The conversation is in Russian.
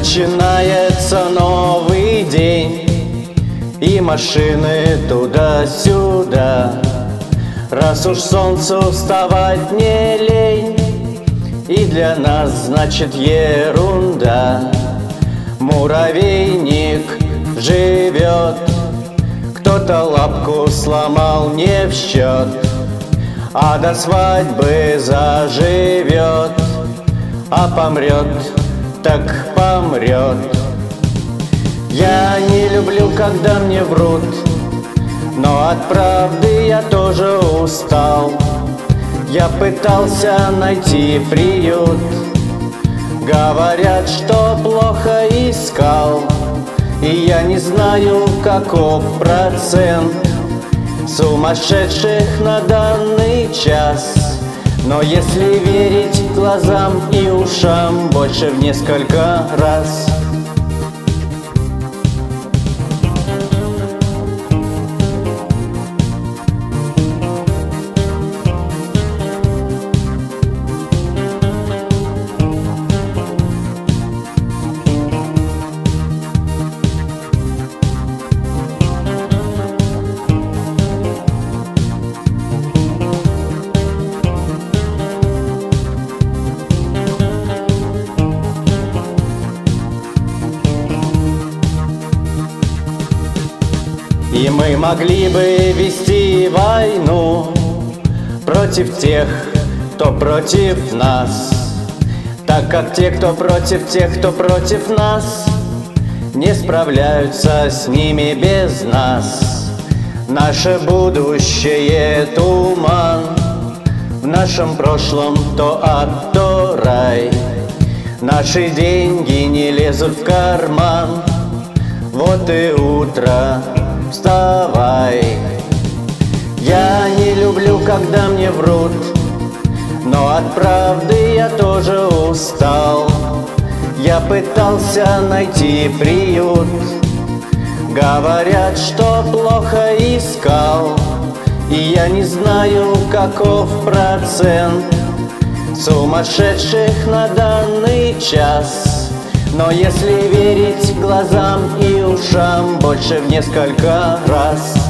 Начинается новый день, и машины туда-сюда. Раз уж солнцу вставать не лень, и для нас значит ерунда. Муравейник живет, кто-то лапку сломал не в счет, а до свадьбы заживет, а помрет, так помрет. Я не люблю, когда мне врут, но от правды я тоже устал. Я пытался найти приют, говорят, что плохо искал. И я не знаю, каков процент сумасшедших на данный час. Но если верить глазам и ушам, больше в несколько раз. И мы могли бы вести войну против тех, кто против нас, так как те, кто против тех, кто против нас, не справляются с ними без нас. Наше будущее туман, в нашем прошлом то ад, то рай. Наши деньги не лезут в карман, вот и утро, вставай. Я не люблю, когда мне врут, но от правды я тоже устал. Я пытался найти приют, говорят, что плохо искал. И я не знаю, каков процент сумасшедших на данный час. Но если верить глазам и ушам, больше в несколько раз.